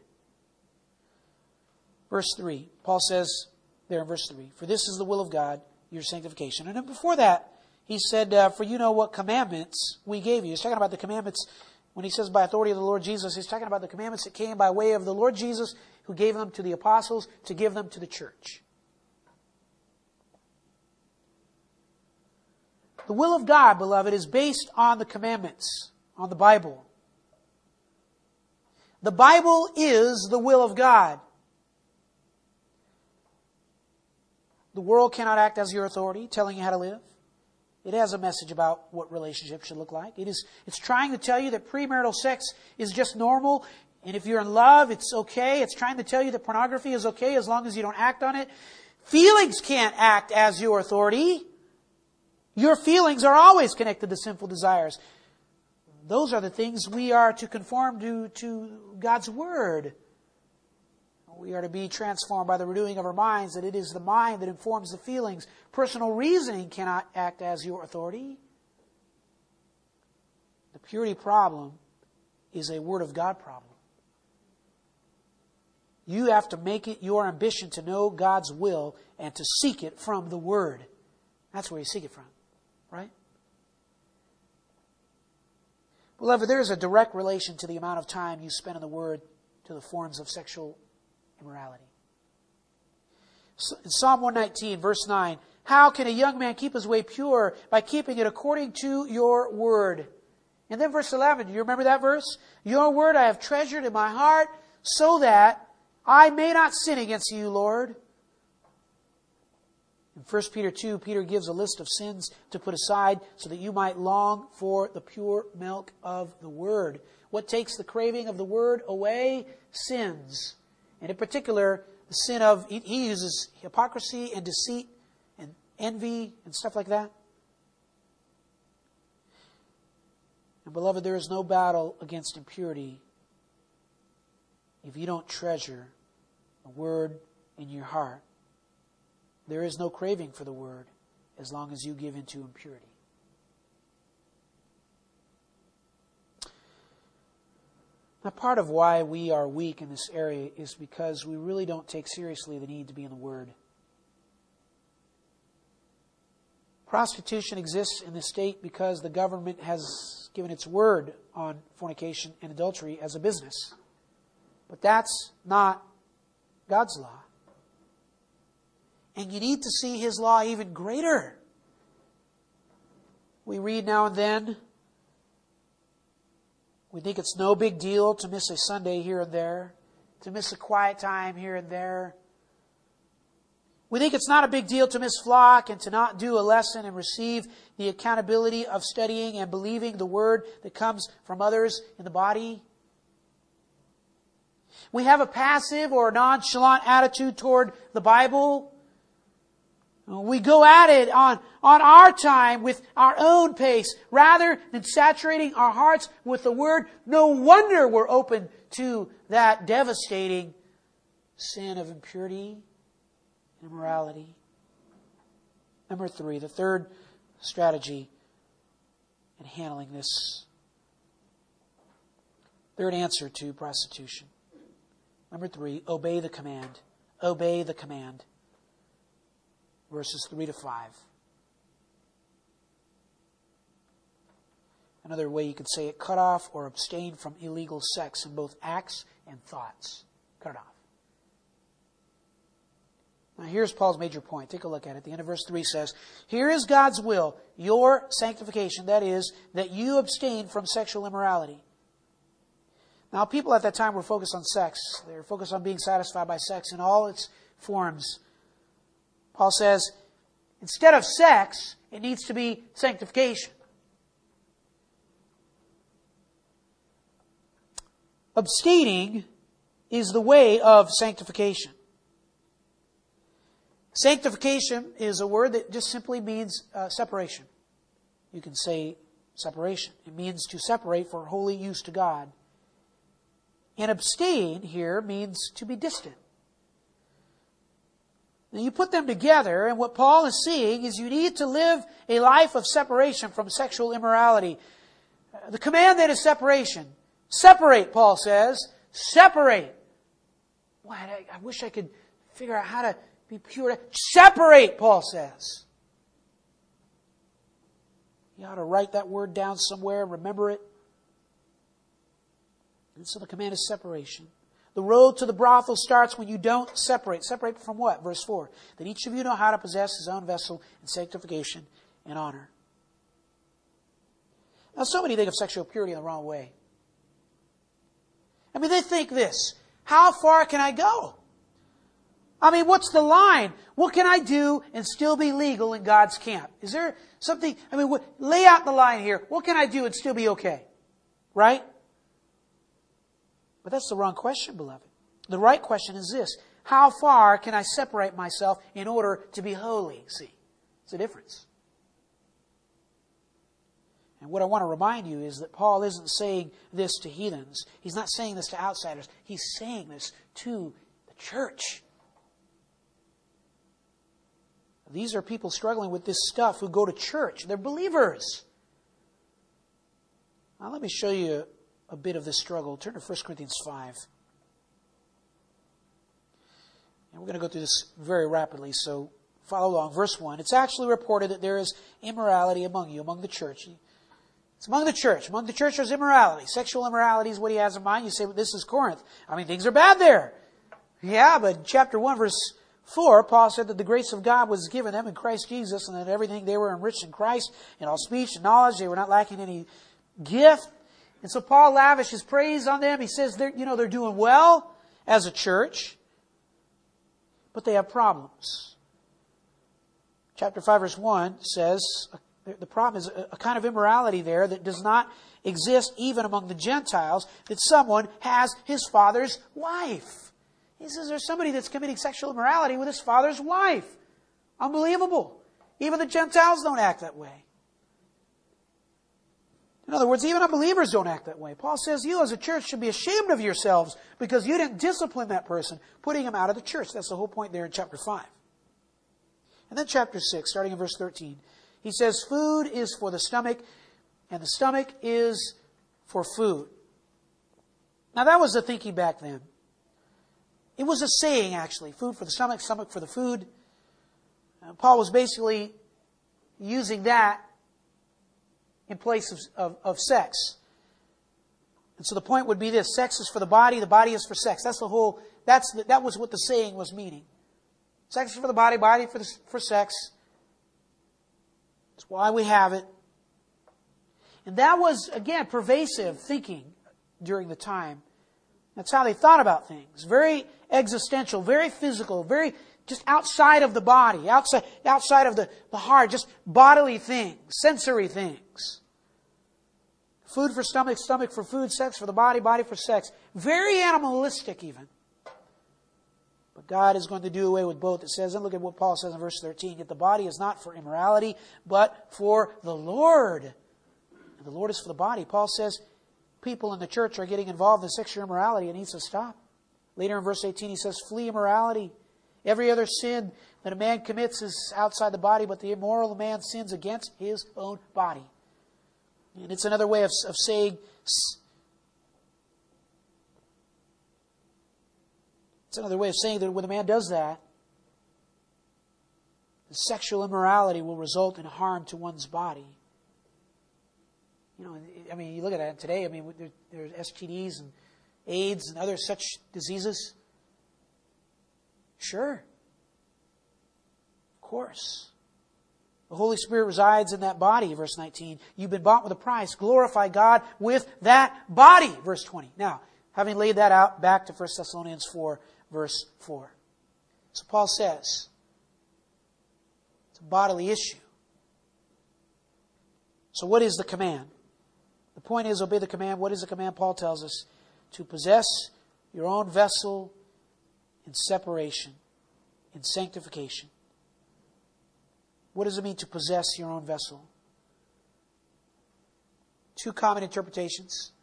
Verse 3, Paul says there in verse 3, for this is the will of God, your sanctification. And then before that, he said, for you know what commandments we gave you. He's talking about the commandments, when he says by authority of the Lord Jesus, he's talking about the commandments that came by way of the Lord Jesus, who gave them to the apostles to give them to the church. The will of God, beloved, is based on the commandments, on the Bible. The Bible is the will of God. The world cannot act as your authority, telling you how to live. It has a message about what relationships should look like. It's trying to tell you that premarital sex is just normal, and if you're in love, it's okay. It's trying to tell you that pornography is okay as long as you don't act on it. Feelings can't act as your authority. Your feelings are always connected to sinful desires. Those are the things we are to conform to God's Word. We are to be transformed by the renewing of our minds, that it is the mind that informs the feelings. Personal reasoning cannot act as your authority. The purity problem is a Word of God problem. You have to make it your ambition to know God's will and to seek it from the Word. That's where you seek it from, right? Beloved, there is a direct relation to the amount of time you spend in the Word to the forms of sexual immorality. In Psalm 119, verse 9, how can a young man keep his way pure? By keeping it according to your word. And then verse 11, do you remember that verse? Your word I have treasured in my heart so that I may not sin against you, Lord. In 1 Peter 2, Peter gives a list of sins to put aside so that you might long for the pure milk of the Word. What takes the craving of the Word away? Sins. And in particular, the sin of, he uses hypocrisy and deceit and envy and stuff like that. And beloved, there is no battle against impurity if you don't treasure the Word in your heart. There is no craving for the Word as long as you give into impurity. Now, part of why we are weak in this area is because we really don't take seriously the need to be in the Word. Prostitution exists in this state because the government has given its word on fornication and adultery as a business. But that's not God's law. And you need to see His law even greater. We read now and then, we think it's no big deal to miss a Sunday here and there, to miss a quiet time here and there. We think it's not a big deal to miss flock and to not do a lesson and receive the accountability of studying and believing the Word that comes from others in the body. We have a passive or nonchalant attitude toward the Bible. We go at it on our time with our own pace rather than saturating our hearts with the Word. No wonder we're open to that devastating sin of impurity and immorality. Number 3, the third strategy in handling this. Third answer to prostitution. Number 3, obey the command. Obey the command. Verses 3 to 5. Another way you could say it, cut off or abstain from illegal sex in both acts and thoughts. Cut it off. Now here's Paul's major point. Take a look at it. The end of verse 3 says, here is God's will, your sanctification, that is, that you abstain from sexual immorality. Now people at that time were focused on sex. They were focused on being satisfied by sex in all its forms. Paul says, instead of sex, it needs to be sanctification. Abstaining is the way of sanctification. Sanctification is a word that just simply means separation. you can say separation. It means to separate for holy use to God. And abstain here means to be distant. Now you put them together, and what Paul is seeing is you need to live a life of separation from sexual immorality. The command then is separation. Separate, Paul says. Separate. Boy, I wish I could figure out how to be pure. Separate, Paul says. You ought to write that word down somewhere, remember it. And so the command is separation. The road to the brothel starts when you don't separate. Separate from what? Verse 4. That each of you know how to possess his own vessel in sanctification and honor. Now, so many think of sexual purity in the wrong way. I mean, they think this. How far can I go? I mean, what's the line? What can I do and still be legal in God's camp? Is there something, lay out the line here. What can I do and still be okay? Right? But that's the wrong question, beloved. The right question is this. How far can I separate myself in order to be holy? See, it's a difference. And what I want to remind you is that Paul isn't saying this to heathens. He's not saying this to outsiders. He's saying this to the church. These are people struggling with this stuff who go to church. They're believers. Now let me show you a bit of this struggle. Turn to 1 Corinthians 5. And we're going to go through this very rapidly, so follow along. Verse 1. It's actually reported that there is immorality among you, among the church. It's among the church. Among the church there's immorality. Sexual immorality is what he has in mind. You say, well, this is Corinth. I mean, things are bad there. Yeah, but chapter 1, verse 4, Paul said that the grace of God was given them in Christ Jesus, and that everything they were enriched in Christ, in all speech and knowledge. They were not lacking any gift. And so Paul lavishes praise on them. He says they're doing well as a church, but they have problems. Chapter 5, verse 1 says the problem is a kind of immorality there that does not exist even among the Gentiles, that someone has his father's wife. He says there's somebody that's committing sexual immorality with his father's wife. Unbelievable. Even the Gentiles don't act that way. In other words, even unbelievers don't act that way. Paul says you as a church should be ashamed of yourselves because you didn't discipline that person, putting him out of the church. That's the whole point there in chapter 5. And then chapter 6, starting in verse 13. He says, food is for the stomach, and the stomach is for food. Now that was the thinking back then. It was a saying, actually. Food for the stomach, stomach for the food. Paul was basically using that in place of sex. And so the point would be this. Sex is for the body is for sex. That was what the saying was meaning. Sex is for the body for sex. That's why we have it. And that was, again, pervasive thinking during the time. That's how they thought about things. Very existential, very physical, very just outside of the body, outside of the heart, just bodily things, sensory things. Food for stomach, stomach for food, sex for the body, body for sex. Very animalistic even. But God is going to do away with both. It says, and look at what Paul says in verse 13, yet the body is not for immorality, but for the Lord. And the Lord is for the body. Paul says, people in the church are getting involved in sexual immorality. It needs to stop. Later in verse 18 he says, flee immorality. Every other sin that a man commits is outside the body, but the immoral man sins against his own body. And it's another way of saying, that when a man does that, the sexual immorality will result in harm to one's body. You know, I mean, you look at it today, I mean, there's STDs and AIDS and other such diseases. Sure. Of course. The Holy Spirit resides in that body, verse 19. You've been bought with a price. Glorify God with that body, verse 20. Now, having laid that out, back to 1 Thessalonians 4, verse 4. So Paul says, it's a bodily issue. So what is the command? The point is, obey the command. What is the command? Paul tells us to possess your own vessel in separation, in sanctification. What does it mean to possess your own vessel? two common interpretations.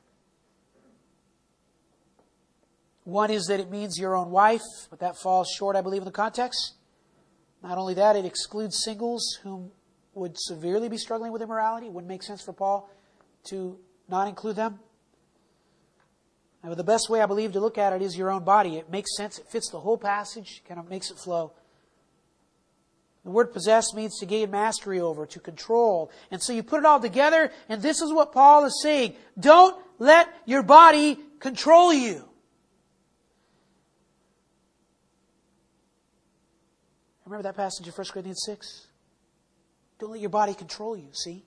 One is that it means your own wife, but that falls short, I believe, in the context. Not only that, it excludes singles whom would severely be struggling with immorality. It wouldn't make sense for Paul to not include them. Now, the best way, I believe, to look at it is your own body. It makes sense. It fits the whole passage, kind of makes it flow. The word possess means to gain mastery over, to control. And so you put it all together, and this is what Paul is saying. Don't let your body control you. Remember that passage in 1 Corinthians 6? Don't let your body control you, see?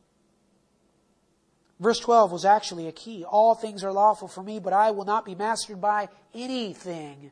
Verse 12 was actually a key. All things are lawful for me, but I will not be mastered by anything.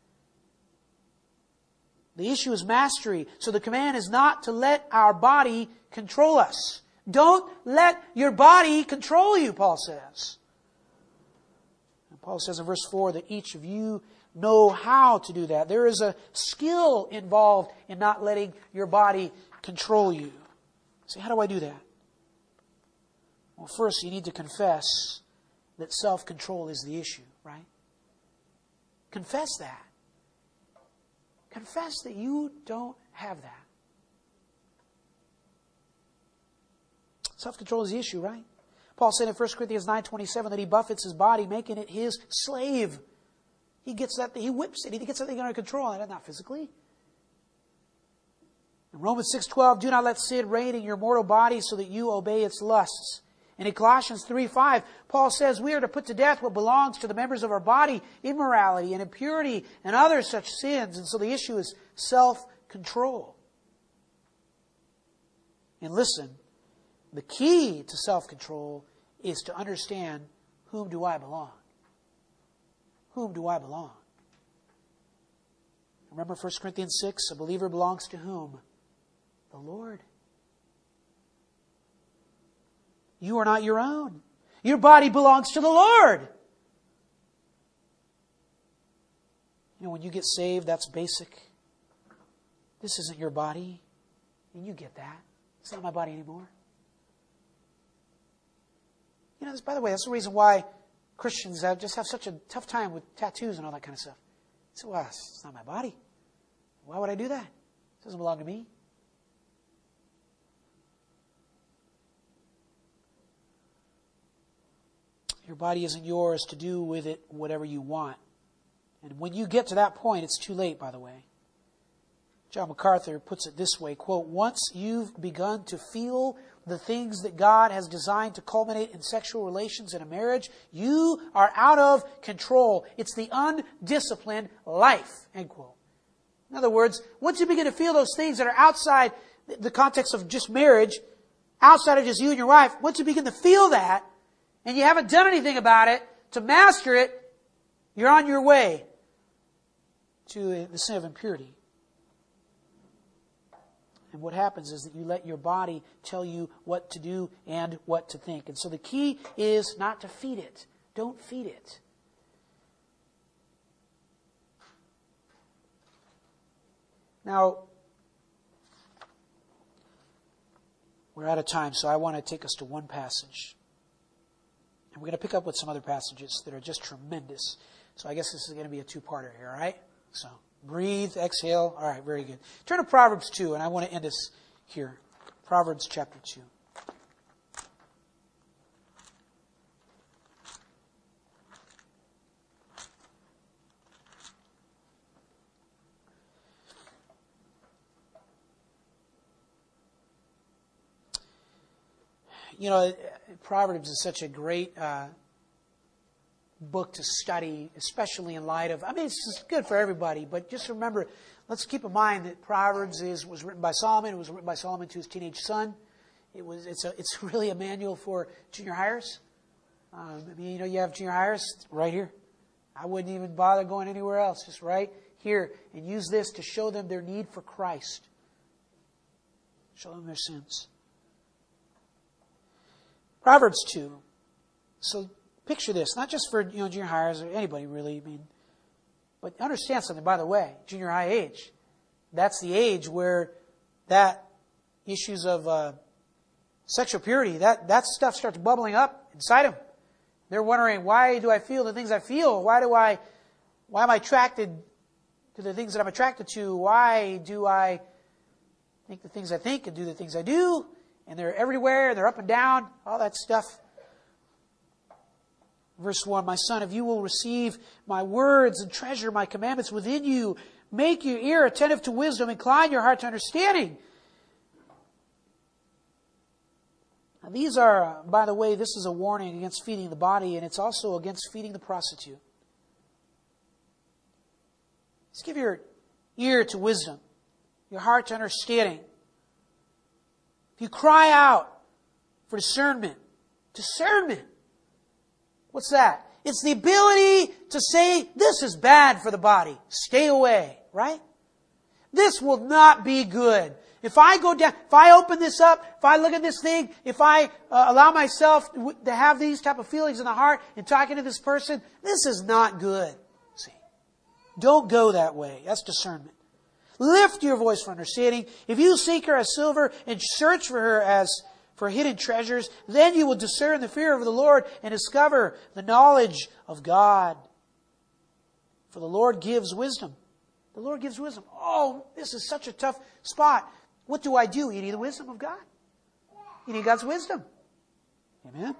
The issue is mastery. So the command is not to let our body control us. Don't let your body control you, Paul says. And Paul says in verse 4 that each of you know how to do that. There is a skill involved in not letting your body control you. So how do I do that? Well, first you need to confess that self-control is the issue, right? Confess that. Confess that you don't have that. Self-control is the issue, right? Paul said in 1 Corinthians 9:27 that he buffets his body, making it his slave. He gets that, he whips it, he gets that thing under control, and not physically. In Romans 6:12, do not let sin reign in your mortal body so that you obey its lusts. And in Colossians 3:5, Paul says we are to put to death what belongs to the members of our body, immorality and impurity and other such sins. And so the issue is self-control. And listen, the key to self-control is to understand, whom do I belong? Whom do I belong? Remember 1 Corinthians 6, a believer belongs to whom? The Lord. You are not your own. Your body belongs to the Lord. You know, when you get saved, that's basic. This isn't your body. And you get that. It's not my body anymore. You know, by the way, that's the reason why Christians just have such a tough time with tattoos and all that kind of stuff. So, well, it's not my body. Why would I do that? It doesn't belong to me. Your body isn't yours to do with it whatever you want. And when you get to that point, it's too late, by the way. John MacArthur puts it this way, quote, once you've begun to feel the things that God has designed to culminate in sexual relations in a marriage, you are out of control. It's the undisciplined life, end quote. In other words, once you begin to feel those things that are outside the context of just marriage, outside of just you and your wife, once you begin to feel that, and you haven't done anything about it to master it, you're on your way to the sin of impurity. And what happens is that you let your body tell you what to do and what to think. And so the key is not to feed it. Don't feed it. Now, we're out of time, so I want to take us to one passage. And we're going to pick up with some other passages that are just tremendous. So I guess this is going to be a two-parter here, all right? So breathe, exhale. All right, very good. Turn to Proverbs 2, and I want to end us here. Proverbs chapter 2. You know, Proverbs is such a great book to study, especially in light of, it's just good for everybody, but just remember, let's keep in mind that Proverbs was written by Solomon. It was written by Solomon to his teenage son. It's really a manual for junior hires. You have junior hires right here. I wouldn't even bother going anywhere else, just right here, and use this to show them their need for Christ. Show them their sins. Proverbs 2. So picture this, not just for junior hires or anybody really, but understand something, by the way, junior high age. That's the age where that issues of Sexual purity, that stuff starts bubbling up inside them. They're wondering, why do I feel the things I feel? Why am I attracted to the things that I'm attracted to? Why do I think the things I think and do the things I do? And they're everywhere, and they're up and down, all that stuff. Verse 1, my son, if you will receive my words and treasure my commandments within you, make your ear attentive to wisdom, incline your heart to understanding. Now these are, by the way, this is a warning against feeding the body, and it's also against feeding the prostitute. Just give your ear to wisdom, your heart to understanding. If you cry out for discernment, what's that? It's the ability to say, this is bad for the body. Stay away, right? This will not be good. If I go down, if I open this up, if I look at this thing, if I allow myself to have these type of feelings in the heart and talking to this person, this is not good. See, don't go that way. That's discernment. Lift your voice for understanding. If you seek her as silver and search for her as for hidden treasures, then you will discern the fear of the Lord and discover the knowledge of God. For the Lord gives wisdom. The Lord gives wisdom. Oh, this is such a tough spot. What do? You need the wisdom of God. You need God's wisdom. Amen.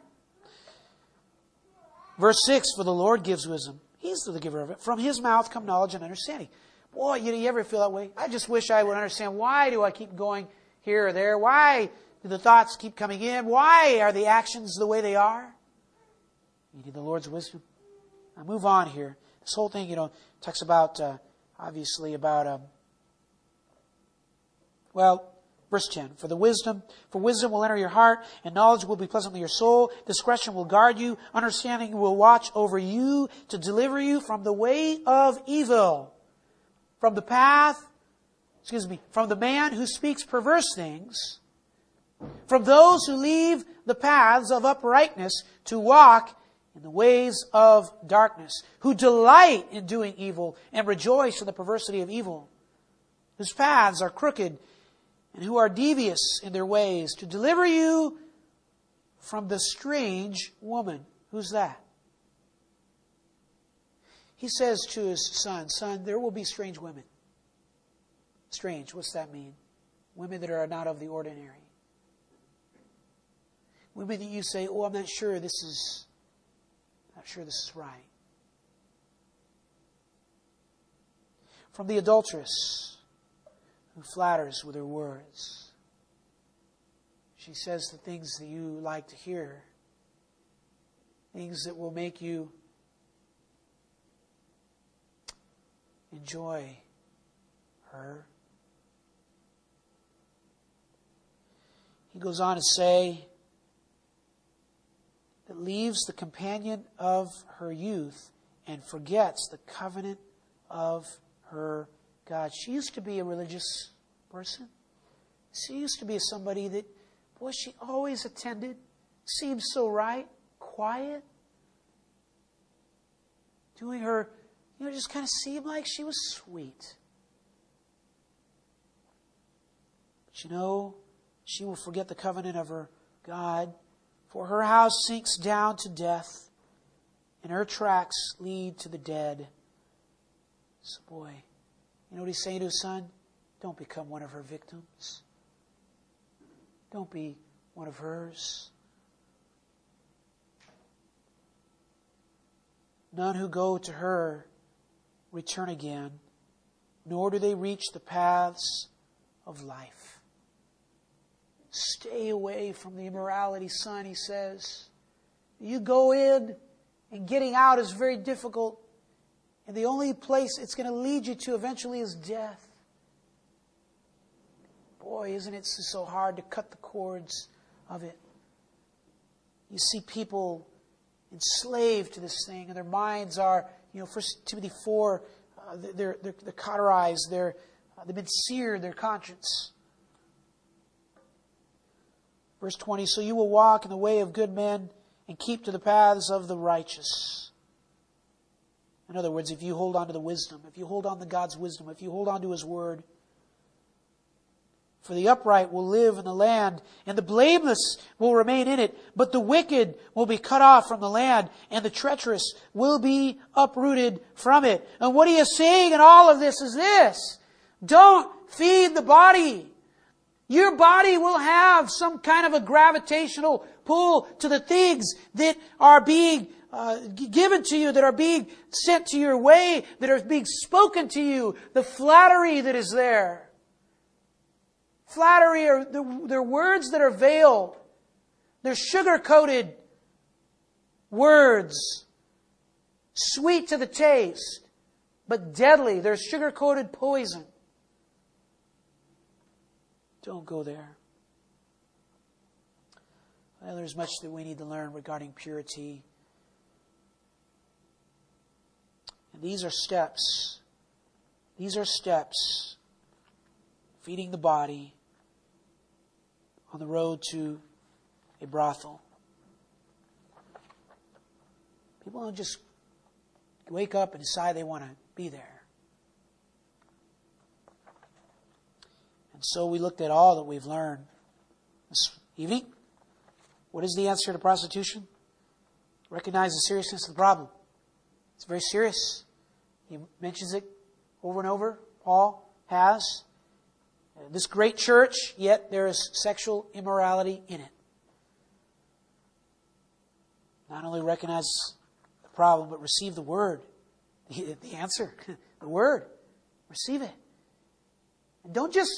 Verse 6, for the Lord gives wisdom. He's the giver of it. From His mouth come knowledge and understanding. Boy, you ever feel that way? I just wish I would understand, why do I keep going here or there? Why do the thoughts keep coming in? Why are the actions the way they are? You need the Lord's wisdom. Now move on here. This whole thing, talks about, obviously about, verse 10. For wisdom will enter your heart, and knowledge will be pleasant to your soul. Discretion will guard you. Understanding will watch over you to deliver you from the way of evil. From the man who speaks perverse things, from those who leave the paths of uprightness to walk in the ways of darkness, who delight in doing evil and rejoice in the perversity of evil, whose paths are crooked and who are devious in their ways, to deliver you from the strange woman. Who's that? He says to his son, there will be strange women. Strange, what's that mean? Women that are not of the ordinary. Women that you say, I'm not sure this is right. From the adulteress who flatters with her words. She says the things that you like to hear. Things that will make you enjoy her. He goes on to say that leaves the companion of her youth and forgets the covenant of her God. She used to be a religious person. She used to be somebody that, she always attended, seemed so right, quiet, doing her, just kind of seemed like she was sweet. But she will forget the covenant of her God, for her house sinks down to death, and her tracks lead to the dead. So you know what he's saying to his son? Don't become one of her victims. Don't be one of hers. None who go to her return again, nor do they reach the paths of life. Stay away from the immorality, son, he says. You go in, and getting out is very difficult. And the only place it's going to lead you to eventually is death. Isn't it so hard to cut the cords of it? You see people enslaved to this thing, and their minds are, 1 Timothy 4, they're cauterized, they've been seared, their conscience. Verse 20, so you will walk in the way of good men and keep to the paths of the righteous. In other words, if you hold on to the wisdom, if you hold on to God's wisdom, if you hold on to His Word, For the upright will live in the land, and the blameless will remain in it. But the wicked will be cut off from the land, and the treacherous will be uprooted from it. And what he is saying in all of this is this: don't feed the body. Your body will have some kind of a gravitational pull to the things that are being given to you, that are being sent to your way, that are being spoken to you, the flattery that is there. Flattery are they're words that are veiled. They're sugar-coated words, sweet to the taste, but deadly. They're sugar-coated poison. Don't go there. Well, there's much that we need to learn regarding purity. And these are steps. These are steps. Feeding the body on the road to a brothel. People don't just wake up and decide they want to be there. And so we looked at all that we've learned this evening. What is the answer to prostitution? Recognize the seriousness of the problem. It's very serious. He mentions it over and over. Paul has. This great church, yet there is sexual immorality in it. Not only recognize the problem, but receive the word. The answer. The word. Receive it. And don't just,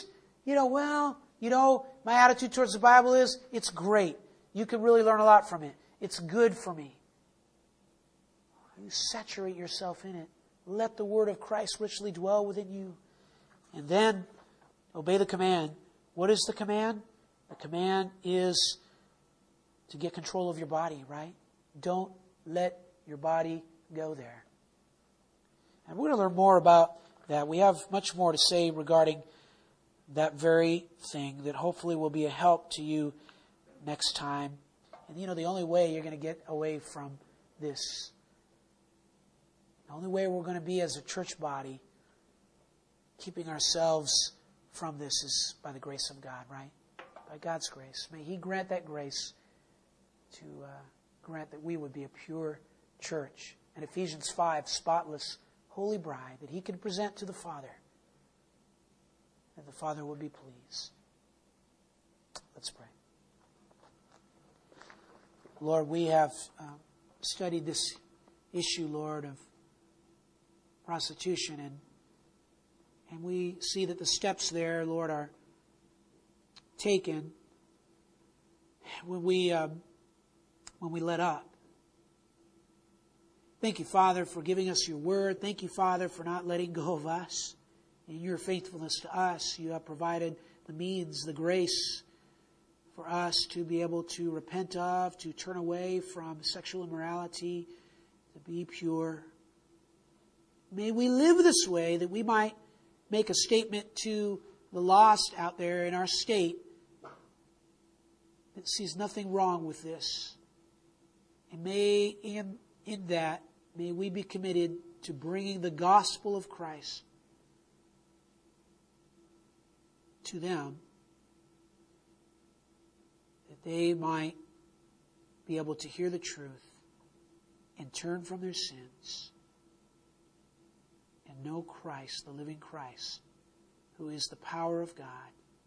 my attitude towards the Bible is, it's great. You can really learn a lot from it. It's good for me. You saturate yourself in it. Let the word of Christ richly dwell within you. And then obey the command. What is the command? The command is to get control of your body, right? Don't let your body go there. And we're going to learn more about that. We have much more to say regarding that very thing that hopefully will be a help to you next time. And the only way you're going to get away from this, the only way we're going to be as a church body keeping ourselves from this is by the grace of God, right? By God's grace. May He grant that grace to grant that we would be a pure church. And Ephesians 5, spotless, holy bride that He can present to the Father. And the Father would be pleased. Let's pray. Lord, we have studied this issue, Lord, of prostitution, and we see that the steps there, Lord, are taken when we let up. Thank you, Father, for giving us your word. Thank you, Father, for not letting go of us. In your faithfulness to us, you have provided the means, the grace for us to be able to repent of, to turn away from sexual immorality, to be pure. May we live this way that we might make a statement to the lost out there in our state that sees nothing wrong with this. And may, in that, may we be committed to bringing the gospel of Christ to them, that they might be able to hear the truth and turn from their sins and know Christ, the living Christ, who is the power of God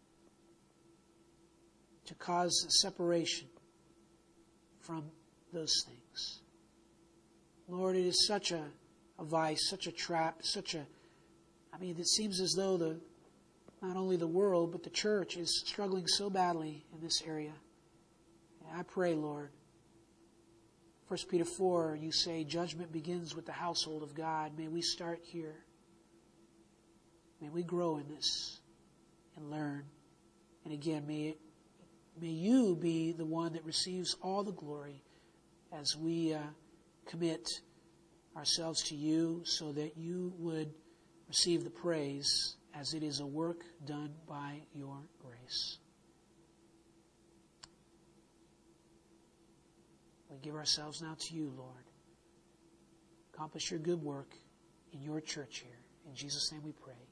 to cause a separation from those things. Lord, it is such a vice, such a trap, it seems as though not only the world, but the church is struggling so badly in this area. And I pray, Lord, 1 Peter 4, you say, judgment begins with the household of God. May we start here. May we grow in this and learn. And again, may you be the one that receives all the glory as we commit ourselves to you, so that you would receive the praise, as it is a work done by your grace. We give ourselves now to you, Lord. Accomplish your good work in your church here. In Jesus' name we pray.